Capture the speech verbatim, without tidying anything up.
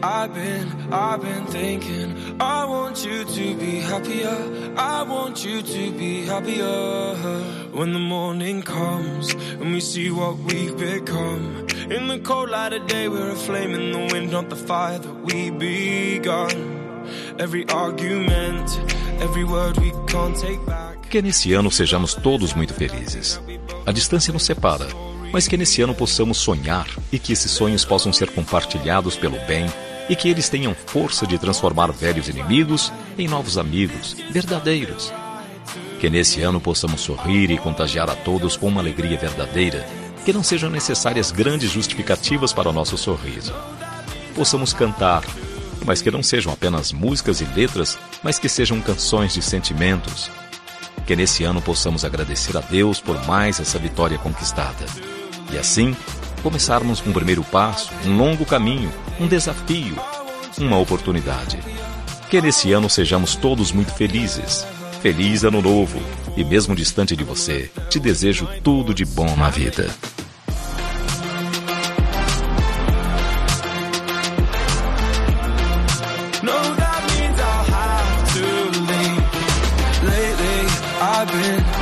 I've been, I've been thinking, I want you to be happier, I want you to be happier. When the morning comes and we see what we've become, in the cold light of day we're a flame in the wind, not the fire that we begun. Every argument, every word we can't take back. Que nesse ano sejamos todos muito felizes. A distância nos separa, mas que nesse ano possamos sonhar e que esses sonhos possam ser compartilhados pelo bem e que eles tenham força de transformar velhos inimigos em novos amigos verdadeiros. Que nesse ano possamos sorrir e contagiar a todos com uma alegria verdadeira, que não sejam necessárias grandes justificativas para o nosso sorriso. Possamos cantar, mas que não sejam apenas músicas e letras, mas que sejam canções de sentimentos. Que nesse ano possamos agradecer a Deus por mais essa vitória conquistada. E assim, começarmos um primeiro passo, um longo caminho, um desafio, uma oportunidade. Que nesse ano sejamos todos muito felizes. Feliz Ano Novo! E mesmo distante de você, te desejo tudo de bom na vida. No, that means I'll have to leave. Lately, I've been